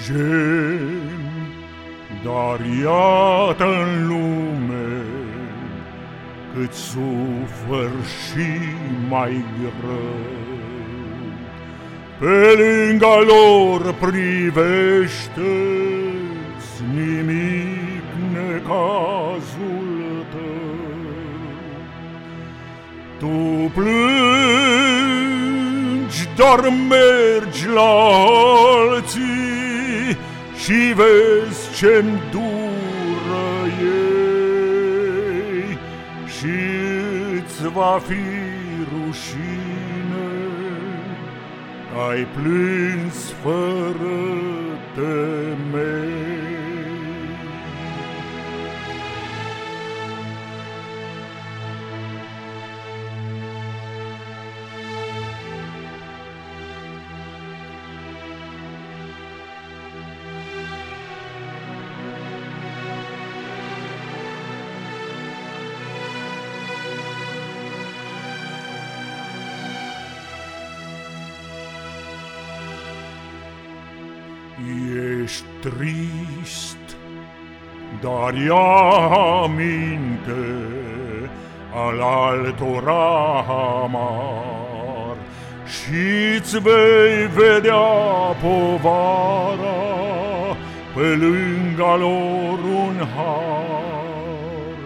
plângem, dar iată-n lume cât sufăr și mai greu. Pe lângă lor privește-ți nimic necazul tău. Tu plângi, dar mergi la alții și vezi ce-mi dură ei și îți va fi rușine. Ai plâns fără temei. Ești trist, dar ia aminte al altora amar și-ți vei vedea povara pe lângă lor un har.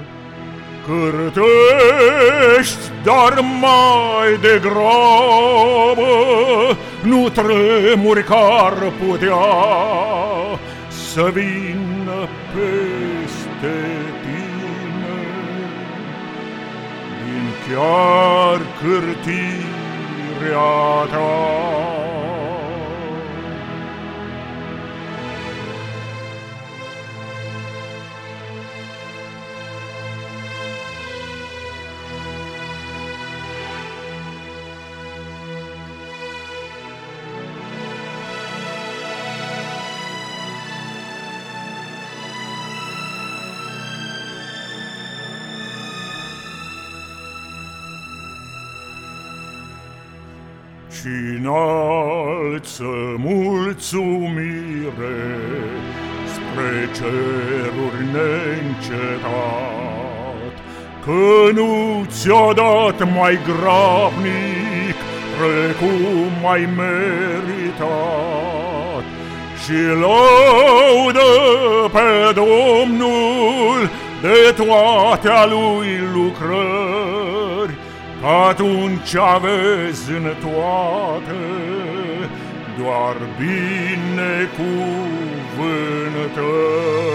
Cârtești, dar mai degrabă nu tremuri că-ar putea să vină peste tine din chiar cârtirea ta. Și înalță mulțumire spre ceruri neîncetat, că nu ți-a dat mai grabnic precum ai meritat. Și laudă pe Domnul de toate-a Lui lucrări, atunci vezi în toate doar binecuvântări.